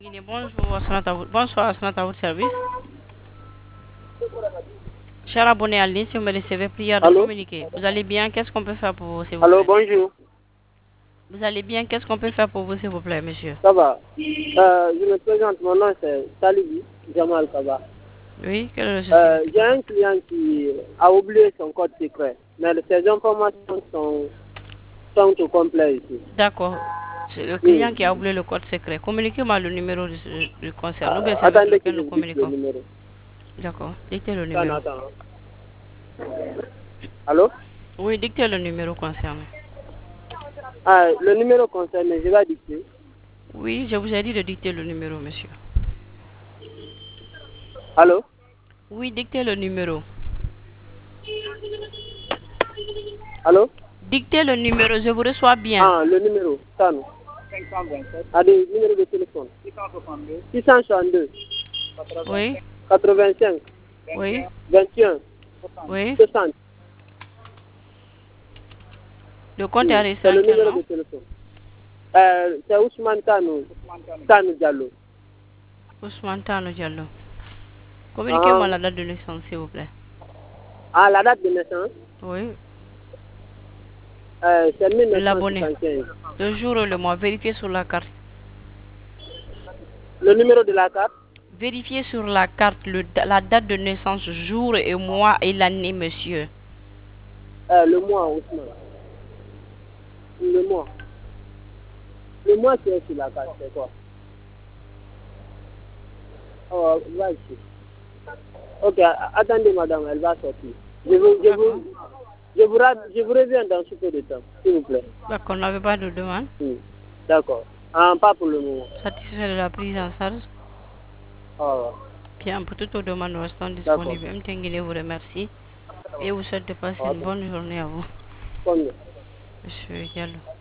Bonjour, bonsoir, à votre service. Cher abonné à ligne, si vous me recevez, prière de Allô? communiquer. Vous allez bien? Qu'est-ce qu'on peut faire pour vous, s'il vous Allô, plaît? bonjour. Vous allez bien? Qu'est-ce qu'on peut faire pour vous, s'il vous plaît, monsieur? Ça va? Je me présente, mon nom c'est Salibi Jamal Kaba. Oui, quel est le souci? J'ai un client qui a oublié son code secret, mais ses informations sont au complet ici. D'accord. C'est le Oui. client qui a oublié le code secret. Communiquez-moi le numéro du concert. Nous, c'est avec Attendez que lequel je nous vous dise le communiquons. numéro. D'accord. Dictez le Attends, numéro. attends. Allô? Oui, dictez le numéro concerné. Le numéro concerné, je vais dicter. Oui, je vous ai dit de dicter le numéro, monsieur. Allô? Oui, dictez le numéro. Allô? Dictez le numéro, je vous reçois bien. Le numéro, ça nous. 527. Des numéros de téléphone. 662. Oui, 85. oui, 21. oui. 60. Le compte est Oui, arrêté c'est en le quel numéro nom? de téléphone. C'est Ousmane Tanou Diallo. Ousmane Tano Diallo. Communiquez-moi Ah, la date de naissance, s'il vous plaît. la date de naissance, Oui, c'est l'abonné. 1975. Le jour et le mois, vérifiez sur la carte. Le numéro de la carte, Vérifiez sur la carte la date de naissance, jour et mois et l'année, monsieur. le mois, Ousmane. Le mois. Le mois qui est sur la carte, c'est quoi? Oh, va ici. Ok, attendez, madame, elle va sortir. D'accord. Je vous reviens dans ce peu de temps, s'il vous plaît. D'accord, on n'avait pas de demande. Oui. D'accord. Pas pour le moment. Satisfait de la prise en charge. Oh, Bien, pour toutes vos demandes, nous restons d'accord. disponibles. M. Tenguine vous remercie et vous souhaite de passer une Ok. bonne journée à vous, Combien? monsieur Diallo.